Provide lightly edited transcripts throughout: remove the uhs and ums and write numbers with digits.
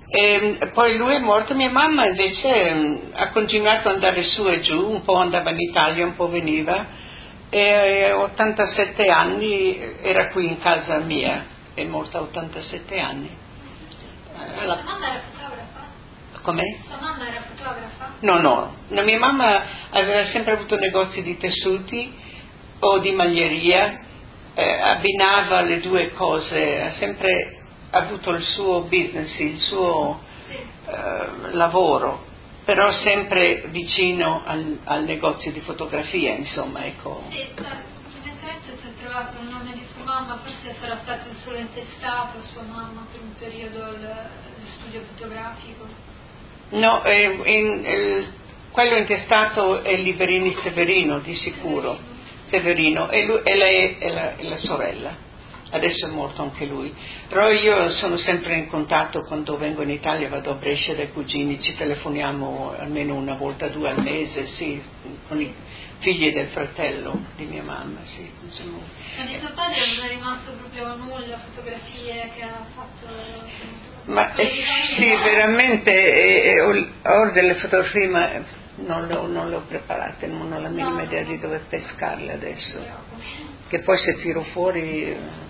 E poi lui è morto, mia mamma invece ha continuato ad andare su e giù, un po' andava in Italia, un po' veniva, e a 87 anni era qui in casa mia, è morta a 87 anni. Sua mamma era fotografa? Com'è? Sua mamma era fotografa? No, la mia mamma aveva sempre avuto negozi di tessuti o di maglieria, abbinava le due cose, ha sempre avuto il suo business, il suo lavoro, però sempre vicino al negozio di fotografia, insomma, ecco. Sì, evidentemente si è trovato il nome di sua mamma, forse sarà stato solo intestato a sua mamma per un periodo lo studio fotografico. No, quello intestato è Liberini Severino, di sicuro, Severino, e lei è la sorella. Adesso è morto anche lui, però io sono sempre in contatto quando vengo in Italia, vado a Brescia dai cugini, ci telefoniamo almeno una volta o due al mese, sì, con i figli del fratello di mia mamma, sì. Insomma. Ma di suo padre non è rimasto proprio nulla, fotografie che ha fatto? Ma sì, veramente ho delle fotografie, ma non le ho preparate, non ho la minima idea di dove pescarle adesso, che poi se tiro fuori...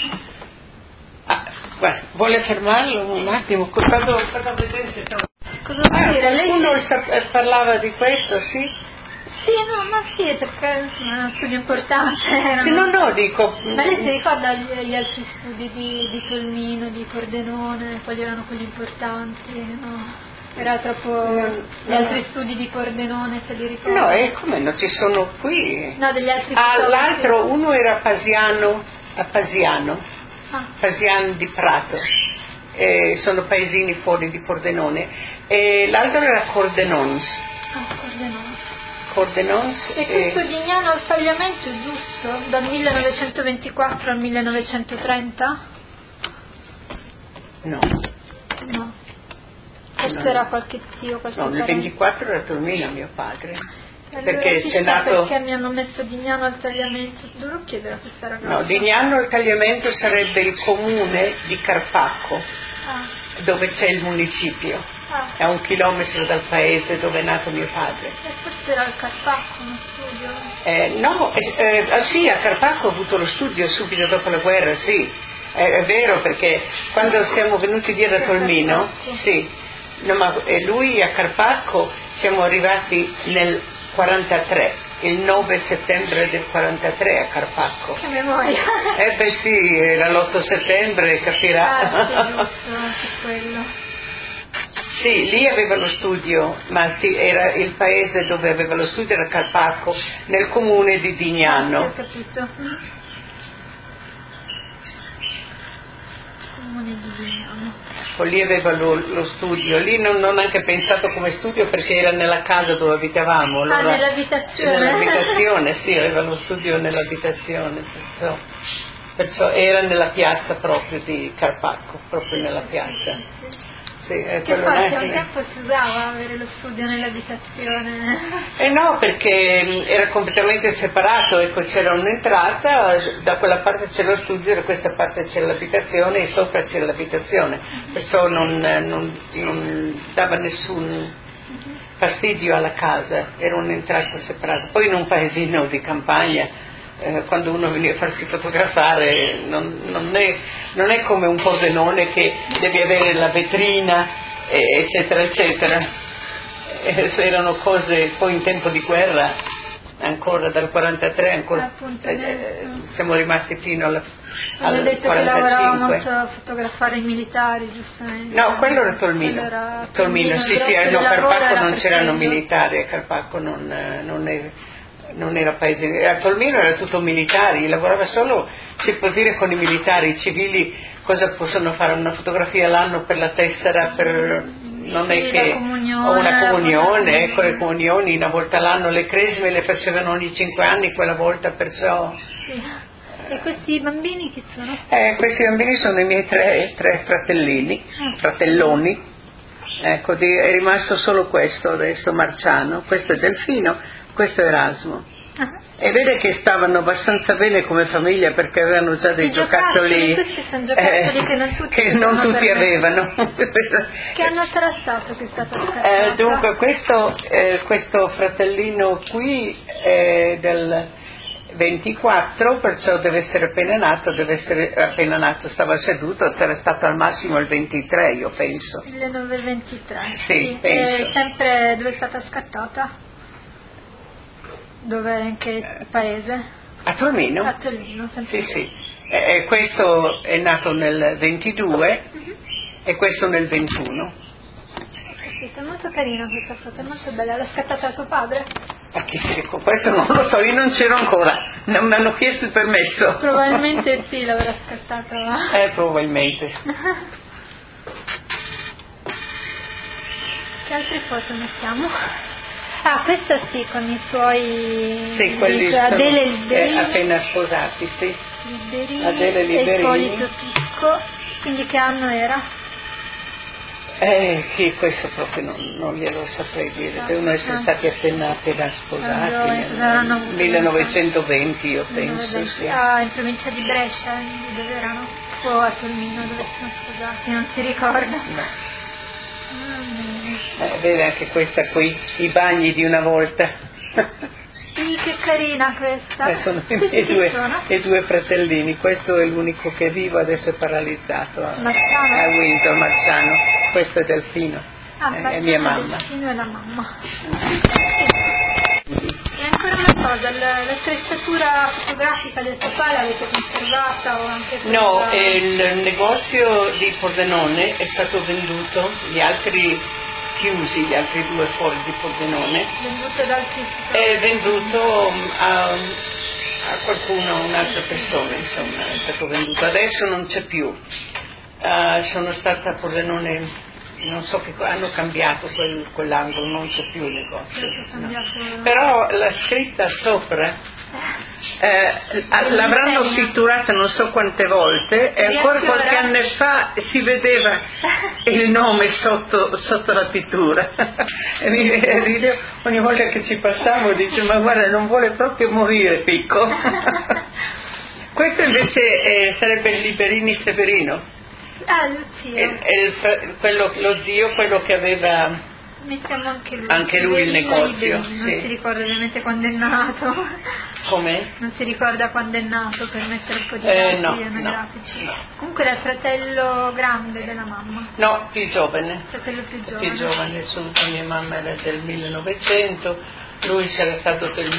guarda, vuole fermarlo un attimo? Vado a vedere se trovo. Cosa vuol dire? Qualcuno parlava di questo, sì? Sì, no, ma sì, perché è uno studio importante. Sì, no, dico... Ma lei si ricorda gli altri studi di Tolmino, di Pordenone, quali erano quelli importanti, no? Era troppo... Gli altri studi di Pordenone, se li ricorda? No, e come no, ci sono qui. No, degli altri l'altro, uno era a Pasiano di Prato, sono paesini fuori di Pordenone, e l'altro era Cordenons. Cordenons. E questo Dignano al tagliamento è giusto? Dal 1924 al 1930? No. Forse era qualche zio, qualche parente. Nel 24 era Tolmino mio padre. Allora, perché c'è nato... Perché mi hanno messo Dignano al tagliamento? Dovrò chiedere a questa ragazza. No, Dignano al tagliamento sarebbe il comune di Carpacco, dove c'è il municipio. È a 1 chilometro dal paese dove è nato mio padre. E forse era al Carpacco uno studio? Sì, a Carpacco ho avuto lo studio subito dopo la guerra, sì. È vero, perché quando siamo venuti via da Tolmino, sì, no, ma lui a Carpacco siamo arrivati nel 43, il 9 settembre del 43 a Carpacco. Che memoria! Beh sì, era l'8 settembre, capirà. Sì, giusto, c'è quello. Sì, lì aveva lo studio, ma sì, era il paese dove aveva lo studio, era Carpacco, nel comune di Dignano. Ho capito. Comune di Dignano. Lì aveva lo studio, lì non ho neanche pensato come studio perché era nella casa dove abitavamo. Allora, nell'abitazione? Nell'abitazione, sì, aveva lo studio nell'abitazione, perciò era nella piazza proprio di Carpacco, proprio nella piazza. Sì, che forse un tempo si usava avere lo studio nell'abitazione. No, perché era completamente separato, ecco, c'era un'entrata, da quella parte c'era lo studio, da questa parte c'era l'abitazione e sopra c'era l'abitazione, perciò non dava nessun fastidio alla casa, era un'entrata separata. Poi in un paesino di campagna, quando uno veniva a farsi fotografare non è come un Pordenone che devi avere la vetrina eccetera eccetera, erano cose. Poi in tempo di guerra ancora dal 43 ancora siamo rimasti fino al 45. Ho detto che lavorava molto a fotografare i militari, giustamente. No, quello era Tolmino. Tolmino, sì, no, Carpacco non c'erano militari, a Carpacco non era paese, a Tolmino era tutto militari, lavorava solo, si può dire, con i militari. I civili cosa possono fare? Una fotografia all'anno per la tessera, non è che o una comunione, ecco, le comunioni una volta all'anno, le cresime le facevano ogni 5 anni quella volta, perciò. Sì. E questi bambini chi sono? Questi bambini sono i miei tre fratelloni, ecco, è rimasto solo questo adesso, Marciano, questo è Delfino, questo è Erasmo. E vede che stavano abbastanza bene come famiglia perché avevano già dei giocattoli, questi sono giocattoli che non tutti avevano. Che anno sarà stato che è stata scattata? Dunque questo fratellino qui è del 24, perciò deve essere appena nato, stava seduto, sarà stato al massimo il 23, io penso. 1923. Sì, penso. E sempre dove è stata scattata? Dove, in che paese? A Tolmino? A Tolmino, sempre. Sì. Questo è nato nel 22 e questo nel 21. È molto carina questa foto, è molto bella. L'ha scattata suo padre? Ma chi secco, questo non lo so, io non c'ero ancora, non mi hanno chiesto il permesso. Probabilmente sì, l'avrà scattata. Probabilmente. Che altre foto mettiamo? Questa sì, con i suoi... Sì, quelli Adele Liberini. Appena sposati, sì. Liberini Adele Liberini. E Ippolito Picco. Quindi che anno era? Sì, questo proprio non glielo saprei dire, devono essere stati appena sposati, nel 1920 io penso, sì. In provincia di Brescia, dove erano? O a Tolmino, dove sono sposati, non si ricorda. No. Vede anche questa qui, i bagni di una volta. Sì, che carina questa. Sono i due fratellini, questo è l'unico che è vivo, adesso è paralizzato a Windsor, Marciano, questo è Delfino, è mia mamma. Delfino è la mamma. E ancora una cosa, l'attrezzatura fotografica del papà l'avete conservata o anche No, il negozio di Pordenone è stato venduto, gli altri chiusi, gli altri due fuori di Pordenone. Venduto da altri? È venduto a qualcuno, a un'altra persona, insomma, è stato venduto. Adesso non c'è più. Sono stata a Pordenone, non so che hanno cambiato quell'angolo, non c'è più il negozio. No. Però la scritta sopra l'avranno pitturata non so quante volte e ancora qualche anno fa si vedeva il nome sotto la pittura e ridevo ogni volta che ci passavo, dice ma guarda non vuole proprio morire Picco. Questo invece sarebbe il Liberini Severino, lo zio, quello che aveva mettiamo anche lui il negozio. Non si ricorda ovviamente quando è nato. Come? Non si ricorda quando è nato per mettere un po' di dati anagrafici. No. Comunque era il fratello grande della mamma. No, più giovane. Fratello più giovane. Più giovane, mia mamma era del 1900, lui sarà stato del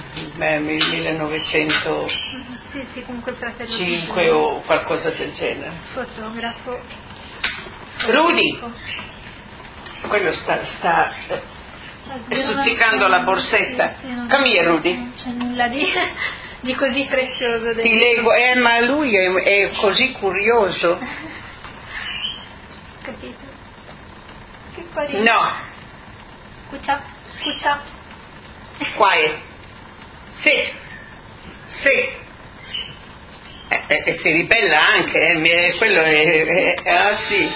1905 comunque il fratello 5 o qualcosa del genere. Fotografo. Rudy! Quello sta stuzzicando la borsetta. Come here, Rudy? Non c'è nulla di così prezioso. Ti leggo, ma lui è così curioso. Capito? Che carino. No. Cuccia. Quiet. Sì. E si ribella anche, quello è sì.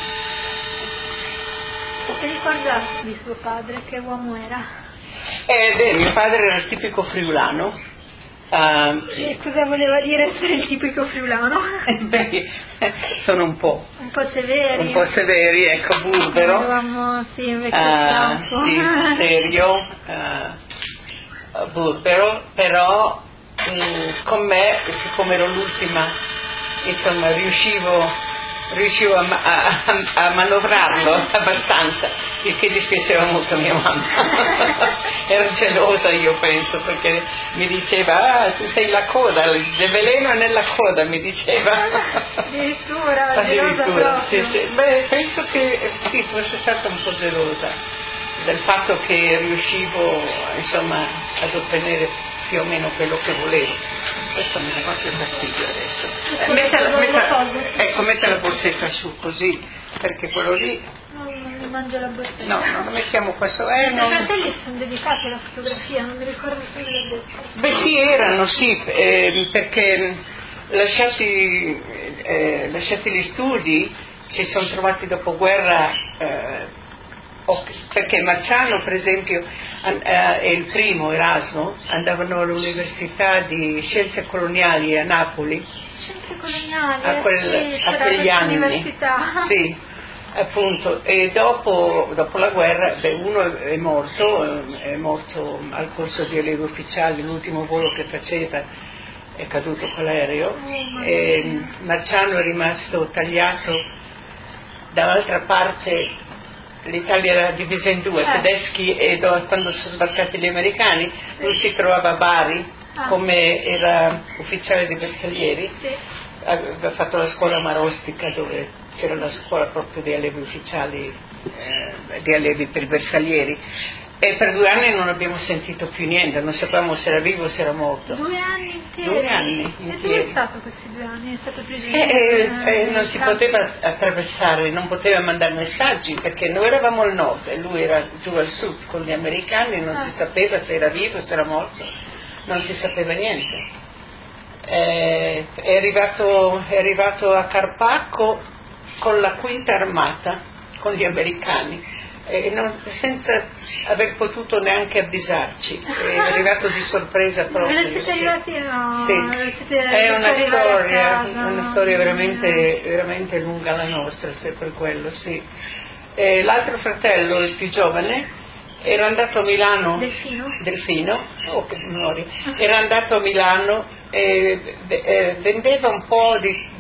Ti ricorda di suo padre, che uomo era? Mio padre era il tipico friulano. E cosa voleva dire essere il tipico friulano? Sono un po' severi, ecco, burbero. Volevamo invecchiare serio, burbero, però con me, siccome ero l'ultima, insomma riuscivo a manovrarlo abbastanza, il che dispiaceva molto a mia mamma. Ero gelosa, io penso, perché mi diceva tu sei la coda, il veleno è nella coda, mi diceva. Addirittura sì. Beh, penso che sì, fosse stata un po' gelosa del fatto che riuscivo insomma ad ottenere più o meno quello che volevo. Questo mi dà qualche fastidio adesso. Metta la borsetta su così, perché quello lì non mi mangio la borsetta. No, non lo mettiamo qua su. I fratelli sono dedicati alla fotografia, non mi ricordo se l'ho detto. Beh sì, erano, perché lasciati gli studi si sono trovati dopo guerra perché Marciano per esempio e il primo Erasmo andavano all'università di scienze coloniali a Napoli, scienze coloniali a quegli anni, sì, appunto, e dopo la guerra uno è morto al corso di allievo ufficiale, l'ultimo volo che faceva è caduto con l'aereo, e Marciano è rimasto tagliato. Dall'altra parte l'Italia era divisa in due, tedeschi, e quando sono sbarcati gli americani lui si trovava a Bari come era ufficiale di bersaglieri, aveva fatto la scuola Marostica dove c'era la scuola proprio di allievi ufficiali, di allievi per i bersaglieri, e per 2 anni non abbiamo sentito più niente, non sapevamo se era vivo o se era morto. 2 anni interi? 2 anni interi. E dove è stato questi 2 anni? È stato prigioniero? Non si poteva attraversare, non poteva mandare messaggi, perché noi eravamo al nord e lui era giù al sud con gli americani, non si sapeva se era vivo o se era morto, non si sapeva niente. È arrivato a Carpacco con la quinta armata, con gli americani, senza aver potuto neanche avvisarci, è arrivato di sorpresa proprio. Ve ne siete arrivati? No, sì. È una storia veramente, veramente lunga la nostra, se per quello, sì. L'altro fratello, il più giovane, era andato a Milano. Delfino, oh che memoria, era andato a Milano e vendeva un po'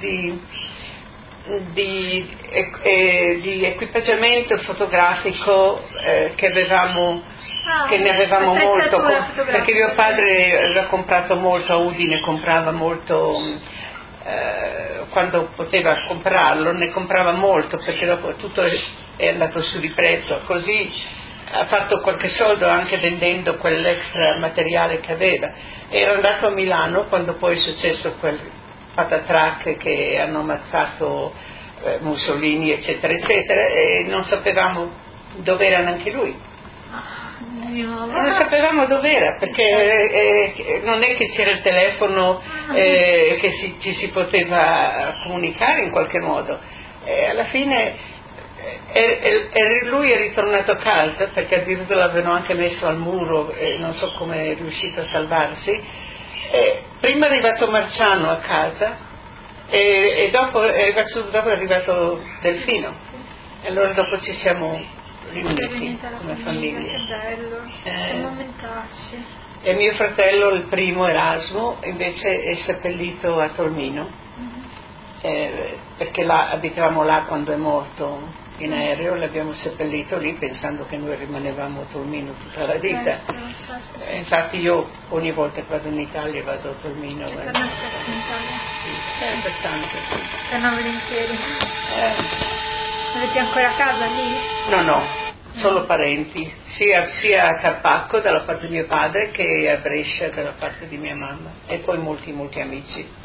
di equipaggiamento fotografico che ne avevamo molto, perché mio padre aveva comprato molto a Udine, comprava molto quando poteva comprarlo, ne comprava molto, perché dopo tutto è andato su di prezzo, così ha fatto qualche soldo anche vendendo quell'extra materiale che aveva. Era andato a Milano quando poi è successo quel patatrac che hanno ammazzato Mussolini eccetera eccetera, e non sapevamo dove era neanche lui, non sapevamo dove era, perché non è che c'era il telefono che ci si poteva comunicare in qualche modo, alla fine lui è ritornato a casa, perché addirittura l'avevano anche messo al muro e non so come è riuscito a salvarsi. Prima è arrivato Marciano a casa e dopo è arrivato Delfino, e allora dopo ci siamo riuniti come famiglia. Che bello, che momentacci. E mio fratello, il primo Erasmo, invece è seppellito a Tolmino, perché abitavamo là quando è morto in aereo, l'abbiamo seppellito lì pensando che noi rimanevamo a Tolmino tutta la vita. Certo. Infatti io ogni volta che vado in Italia vado a Tolmino. Torna spesso in Italia? Sì, sempre tanto, sì. Torna volentieri. Avete ancora casa lì? No, solo parenti, sia a Carpacco dalla parte di mio padre che a Brescia dalla parte di mia mamma, e poi molti amici.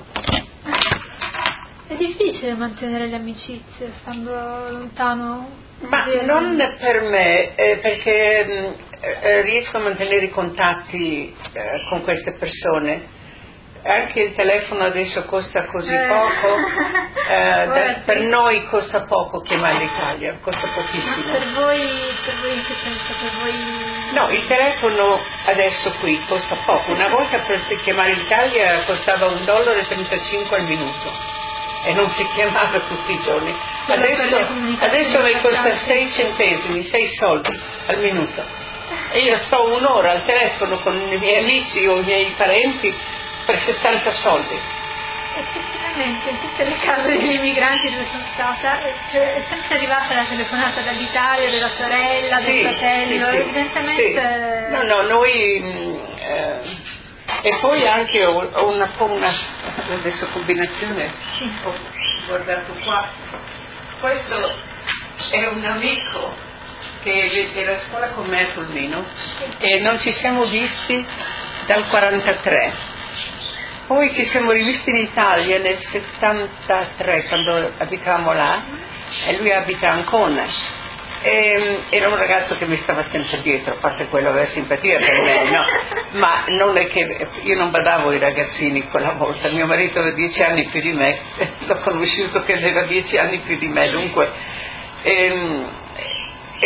È difficile mantenere le amicizie stando lontano? Ma non per me, perché riesco a mantenere i contatti con queste persone. Anche il telefono adesso costa così poco, per noi costa poco chiamare l'Italia, costa pochissimo. Ma per voi in che senso? Per voi... No, il telefono adesso qui costa poco. Una volta per chiamare l'Italia costava $1,35 al minuto. E non si chiamava tutti i giorni. Adesso mi costa 6 centesimi, 6 soldi al minuto. E io sto un'ora al telefono con i miei amici o i miei parenti per 60 soldi. Effettivamente, in tutte le case degli immigranti dove sono stata è sempre arrivata la telefonata dall'Italia, della sorella, del fratello, sì, evidentemente... Sì. No, noi... E poi anche ho una adesso combinazione, ho guardato qua, questo è un amico che era a scuola con me a Tolmino e non ci siamo visti dal 43, poi ci siamo rivisti in Italia nel 73 quando abitavamo là, e lui abita a Ancona. Era un ragazzo che mi stava sempre dietro, a parte quello aveva simpatia per me, no? Ma non è che io non badavo ai ragazzini quella volta, mio marito aveva 10 anni più di me, l'ho conosciuto che aveva 10 anni più di me, dunque e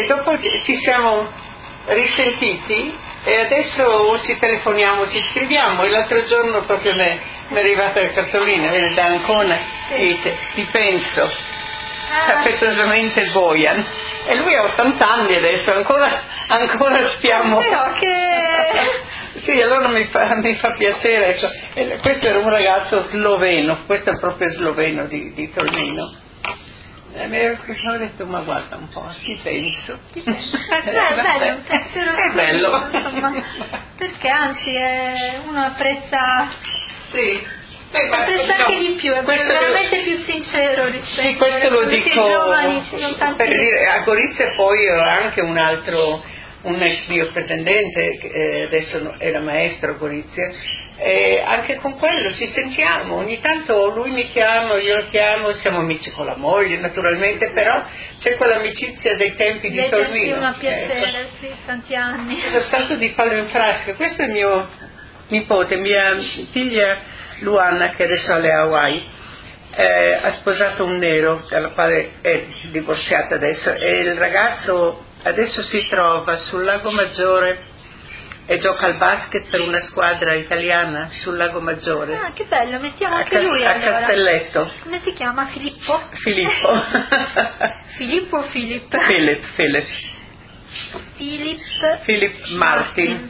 e dopo ci siamo risentiti e adesso ci telefoniamo, ci scriviamo, e l'altro giorno proprio mi è arrivata la cartolina, viene da Ancona, e dice ti penso, affettuosamente Bojan, e lui ha 80 anni adesso, ancora stiamo... Però che... Sì, allora mi fa piacere, ecco. E questo era un ragazzo sloveno, questo è proprio sloveno di Tolmino. Mi ho detto, ma guarda un po', ti penso. È bello. Insomma, perché anzi uno apprezza... Sì. Apprezza anche di più, è veramente più sincero rispetto sì, questo lo dico giovani, ci sono tanti... per dire, a Gorizia poi ho anche un ex mio pretendente, adesso era maestro a Gorizia, e anche con quello ci sentiamo, ogni tanto lui mi chiama, io lo chiamo, siamo amici con la moglie naturalmente, però c'è quell'amicizia dei tempi di Tolmino. Una piacere, sì, tanti anni. Sono stato di palo in frasca, questo è il mio nipote, mia figlia Luana, che adesso è alle Hawaii, ha sposato un nero, dalla quale è divorziata adesso, e il ragazzo adesso si trova sul Lago Maggiore e gioca al basket per una squadra italiana sul Lago Maggiore. Ah, che bello, mettiamo anche lui allora. A Castelletto. Come si chiama? Filippo? Filippo. Filippo o Filippo? Philip Martin.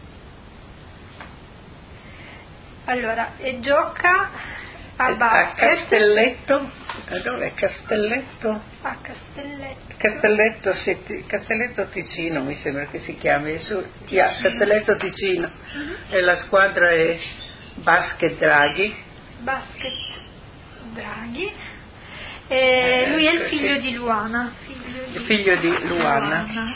Allora, e gioca a basket. A Castelletto. Dov'è Castelletto? A Castelletto. Castelletto, sì, Castelletto Ticino mi sembra che si chiami, Castelletto Ticino, e la squadra è Basket Draghi. E lui è il figlio di Luana. Figlio di Luana.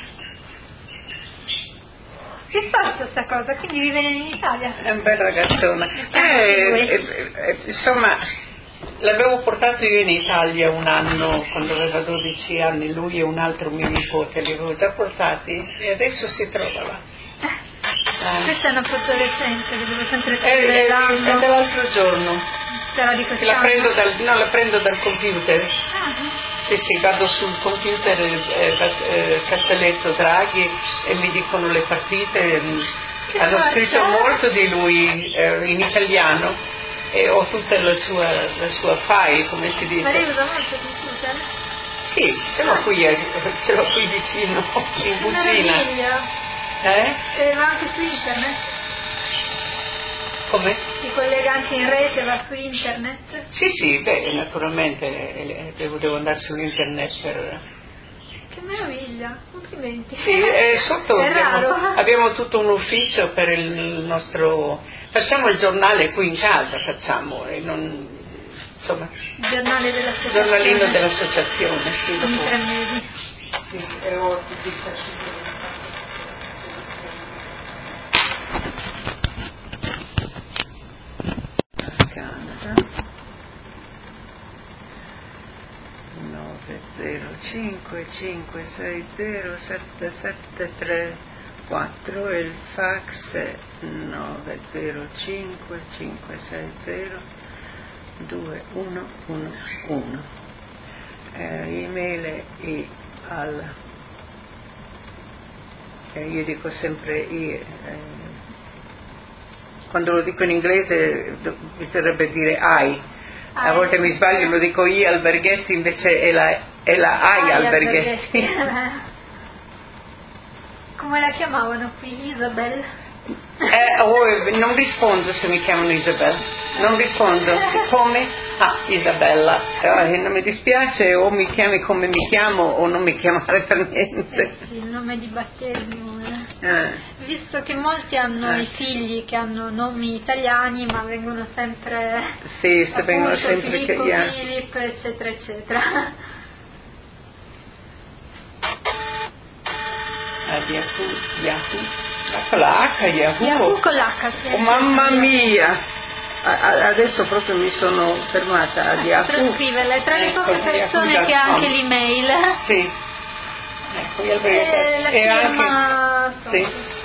Che fa questa cosa? Quindi vive in Italia? È un bel ragazzone. Insomma, l'avevo portato io in Italia un anno, quando aveva 12 anni, lui e un altro mio nipote, li avevo già portati, e adesso si trova là. Questa è una foto recente, che devo sempre prendere l'anno. È dell'altro giorno. Sarà di quest'anno? La prendo dal computer. Sì, vado sul computer Castelletto Draghi e mi dicono le partite. Hanno scritto molto di lui in italiano, e ho tutta la sua file, come si dice. Ma lei usa molto il computer? Sì, ce l'ho qui vicino, in cucina. E va anche su internet? Come? Si collega anche in rete, va su internet? Sì, naturalmente devo andare su internet per... Che meraviglia, complimenti. Sì, sotto è raro. Abbiamo tutto un ufficio per il nostro... Facciamo il giornale qui in casa, e non... insomma... Il giornale dell'associazione. Giornalino dell'associazione, sì. Ogni 3 mesi. Sì, e ho Canada 905560773 e il fax è 90556021111. Email è io dico sempre quando lo dico in inglese bisognerebbe dire I. A volte mi sbaglio, lo dico I Alberghetti, invece è la I Alberghetti. Come la chiamavano qui? Isabel? Non rispondo se mi chiamano Isabel, non rispondo. Come? Isabella. Non mi dispiace, o mi chiami come mi chiamo o non mi chiamare per niente. Sì, il nome di battesimo. Visto che molti hanno i figli che hanno nomi italiani, ma vengono sempre... Sì, se vengono sempre Filippo, Philip, eccetera, eccetera. Yahoo. Con la H, Yahoo. Yahoo con l'H, sì. Oh, mamma mia! Adesso proprio mi sono fermata a Yahoo. Per scriverla, è tra le poche persone che ha anche l'email. Sì. Ecco, la firma... Sì.